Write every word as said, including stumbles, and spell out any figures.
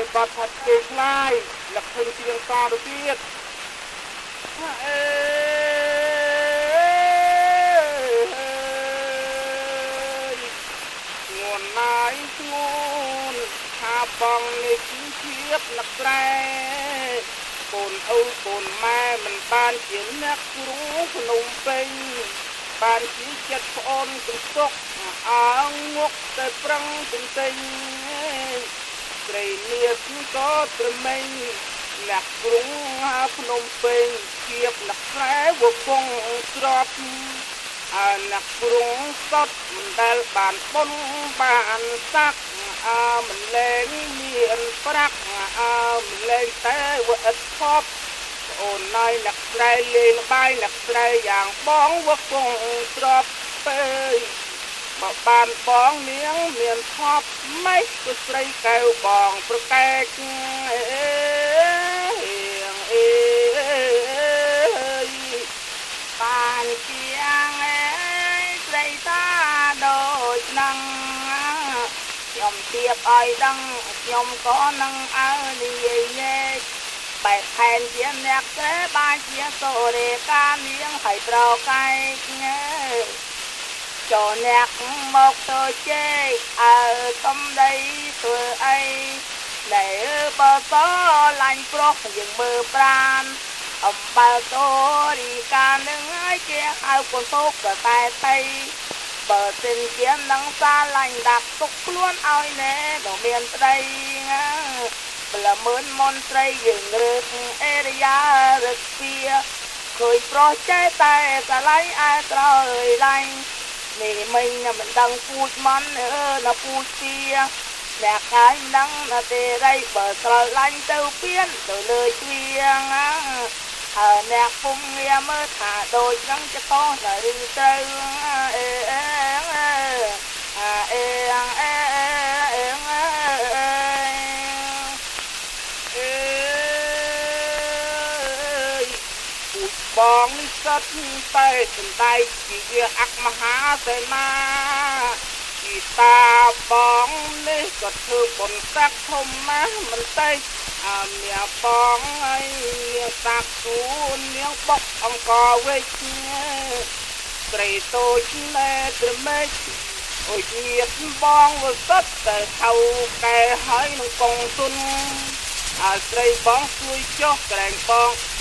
ទៅបាត់ផាត់គេខ្លាយលក្ខឹងជាងតទៅទៀតអេងួនណាយស្ងួនថាបងនេះភាពនឹកស្រែកូនឪកូនម៉ែមិនបានជាអ្នកគ្រូភ្នំពេញបានជាចិត្តប្អូនទំទុកអើងមុខតែប្រឹងទន្ទិញស្រីមាសក៏ត្រមេញអ្នកគ្រូភ្នំពេញភាពនឹកស្រែវពងស្របអើអ្នកគ្រូសតមិនដែលបានបុណ្យបានស័ក្តិអើមិនលែងមានប្រាក់អើមិនលែងតែវឥតខប់អូនណៃអ្នកស្រែលេងបាយអ្នកស្រែយ៉ាងបងវពងស្របពេលបើបានបងនាងមានខប់ម៉េចក៏ស្រីកែវបងប្រកែកអេអេបានជាងអេស្រីតាដូចនឹងខ្ញុំទៀបឲ្យដឹងខ្ញុំក៏នឹងអើនិយាយញែកបែបផែនជាអ្នកទេបានជាសូរេកានាងឲ្យប្រកែកញ៉េចូលអ្នកមកទៅជែកអើសំដីធ្វើអីដែលបើសលាញ់ប្រុសយើងមើលប្រានអំបើតូរីកានឹងឲ្យគេហៅកូនសូកតែតែបើសិនជានឹងសាលាញ់ដាក់ទុកខ្លួនឲ្យណែដល់មានប្តីណាបលមើលមន្ត្រីយើងរើសអេរិយារឹកពីឃើញប្រុសចេះតែស្រឡាញ់អើត្រយឡាញ់នេះមិញមិនដឹងពូជមន់អើណាពូជពីអ្នកកាយនឹងណាទេរៃបើស្រឡាញ់ទៅពៀនទៅលើជ្រៀងណាអើអ្នកពុំងារមើលថាដូចនឹងចកោតែឬត្រូវអេអេអេអេអេបងនេះសិតតែសំដែងជាវាអក្មហាសេនាជីតាបងនេះក៏ធ្វើបុណ្យស័ក្តិធំណាស់មិនតិចអើមាបងហើយនាងសាក់គូនាងបុកអង្គវិជ្ជាស្រីតូចណែត្រមេចអូយញាតបងវសិតតែថៅកែហើយនឹងកងទុនអើស្រីបងជួយចុះក្រែងបង